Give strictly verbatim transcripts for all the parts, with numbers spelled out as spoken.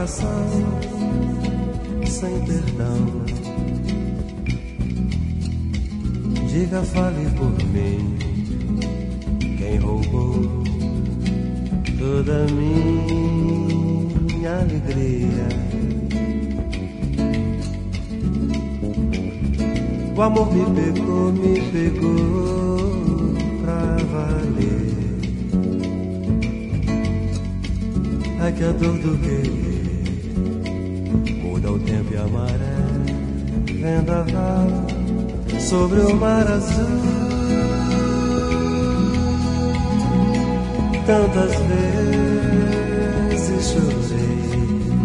coração sem perdão. Diga, fale por mim, quem roubou toda minha alegria. O amor me pegou, me pegou pra valer. Ai, que a dor do querer muda o tempo e a maré, vendaval sobre o mar azul. Tantas vezes chorei,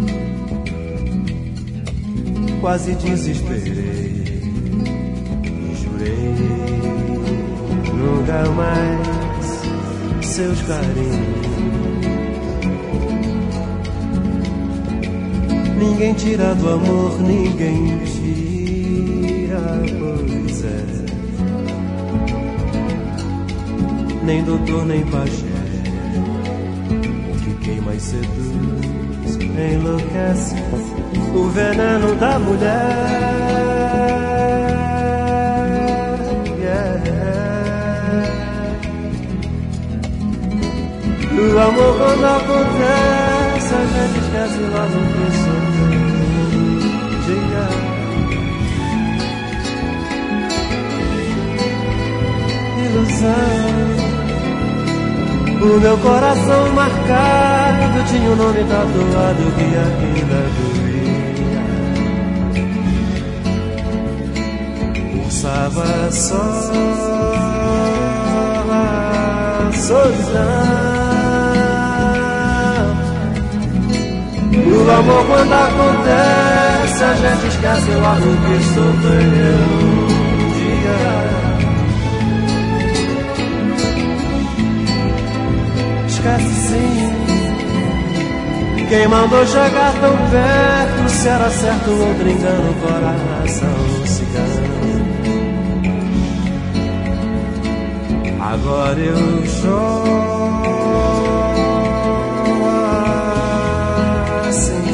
quase desesperei e jurei nunca mais seus carinhos. Ninguém tira do amor, ninguém tira, pois é. Nem doutor, nem pajé. O que queima e seduz, enlouquece o veneno da mulher. Yeah. O amor quando acontece, a gente esquece logo o que sofreu. Ilusão. O meu coração marcado tinha o um nome tatuado que ainda doía. Pulsava só a solidão. O amor quando acontece, a gente esquece logo que sofreu um dia. Esquece sim. Quem mandou chegar tão perto, se era certo ou outro engano, coração cigano. Agora eu choro assim.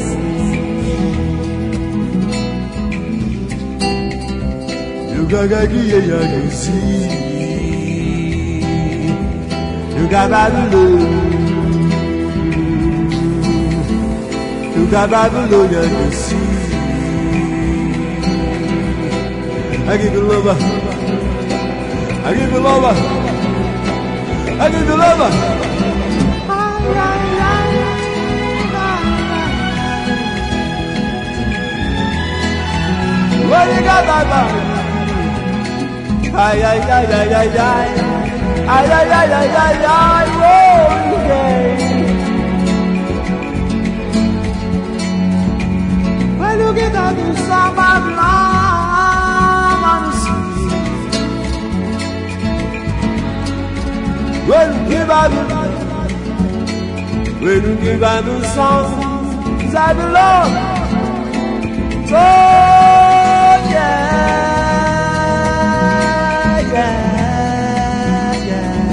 You gaga guia ya si. You gaga lu. You gaga lu ya si. I give you love. I give you love. I give you love. What you got, Baba? Ay, ay, ay, ay, ay, ay. Ay, ay, ay, ay, ay, ay, oh, yeah. When you get out to summer, when you give out, when you give out the songs I belong, so yeah, yeah,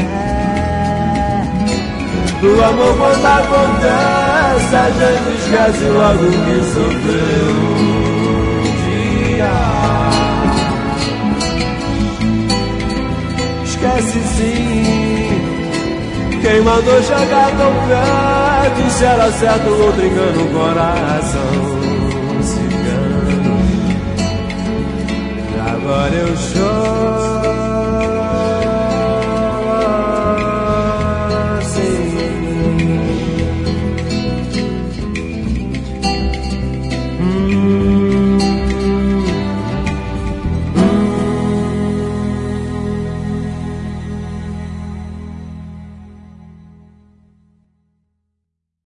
yeah. O amor quando acontece, a gente esquece logo que sofreu um dia. Esquece sim. Quem mandou chegar tão perto, se era certo ou outro engano, coração cigano. E agora eu choro.